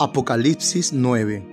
Apocalipsis 9.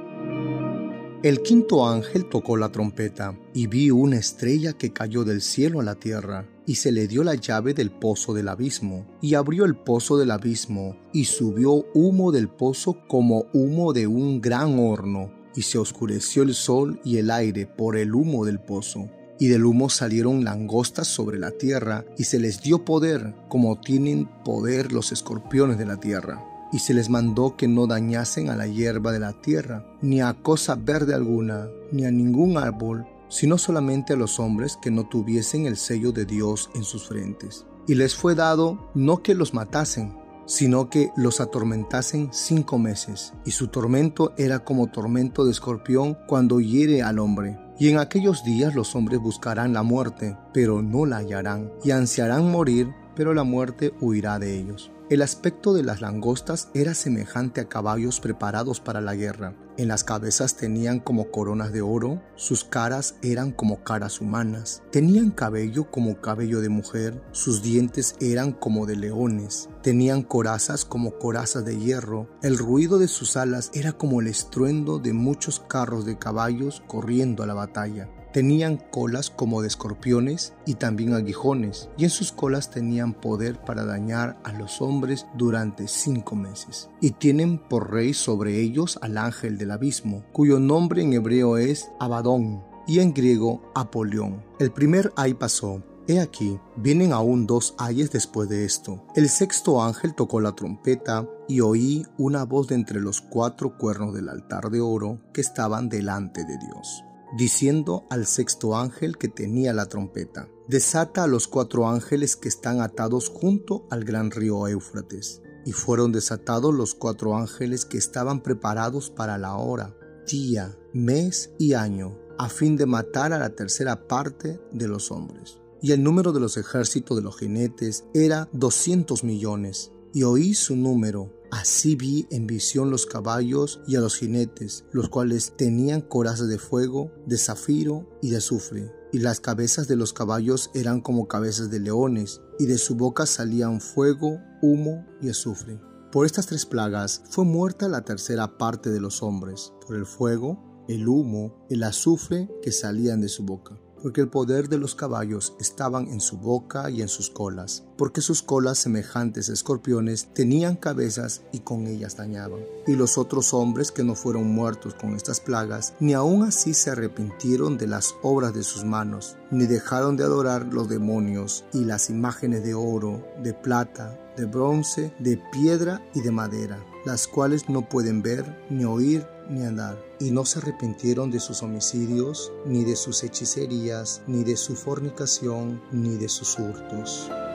El quinto ángel tocó la trompeta, y vi una estrella que cayó del cielo a la tierra, y se le dio la llave del pozo del abismo, y abrió el pozo del abismo, y subió humo del pozo como humo de un gran horno, y se oscureció el sol y el aire por el humo del pozo. Y del humo salieron langostas sobre la tierra, y se les dio poder, como tienen poder los escorpiones de la tierra. Y se les mandó que no dañasen a la hierba de la tierra, ni a cosa verde alguna, ni a ningún árbol, sino solamente a los hombres que no tuviesen el sello de Dios en sus frentes. Y les fue dado no que los matasen, sino que los atormentasen 5 meses, y su tormento era como tormento de escorpión cuando hiere al hombre. Y en aquellos días los hombres buscarán la muerte, pero no la hallarán, y ansiarán morir, pero la muerte huirá de ellos. El aspecto de las langostas era semejante a caballos preparados para la guerra. En las cabezas tenían como coronas de oro, sus caras eran como caras humanas. Tenían cabello como cabello de mujer, sus dientes eran como de leones. Tenían corazas como corazas de hierro. El ruido de sus alas era como el estruendo de muchos carros de caballos corriendo a la batalla. Tenían colas como de escorpiones y también aguijones, y en sus colas tenían poder para dañar a los hombres durante 5 meses. Y tienen por rey sobre ellos al ángel del abismo, cuyo nombre en hebreo es Abadón y en griego Apolión. El primer ay pasó. He aquí, vienen aún 2 ayes después de esto. El sexto ángel tocó la trompeta, y oí una voz de entre los 4 cuernos del altar de oro que estaban delante de Dios, diciendo al sexto ángel que tenía la trompeta: desata a los 4 ángeles que están atados junto al gran río Éufrates. Y fueron desatados los 4 ángeles que estaban preparados para la hora, día, mes y año, a fin de matar a la tercera parte de los hombres. Y el número de los ejércitos de los jinetes era 200 millones. Y oí su número. Así vi en visión los caballos y a los jinetes, los cuales tenían corazas de fuego, de zafiro y de azufre. Y las cabezas de los caballos eran como cabezas de leones, y de su boca salían fuego, humo y azufre. Por estas 3 plagas fue muerta la tercera parte de los hombres, por el fuego, el humo, el azufre que salían de su boca. Porque el poder de los caballos estaban en su boca y en sus colas, porque sus colas semejantes a escorpiones tenían cabezas y con ellas dañaban. Y los otros hombres que no fueron muertos con estas plagas, ni aun así se arrepintieron de las obras de sus manos, ni dejaron de adorar los demonios y las imágenes de oro, de plata, de bronce, de piedra y de madera, las cuales no pueden ver, ni oír, ni andar. Y no se arrepintieron de sus homicidios, ni de sus hechicerías, ni de su fornicación, ni de sus hurtos.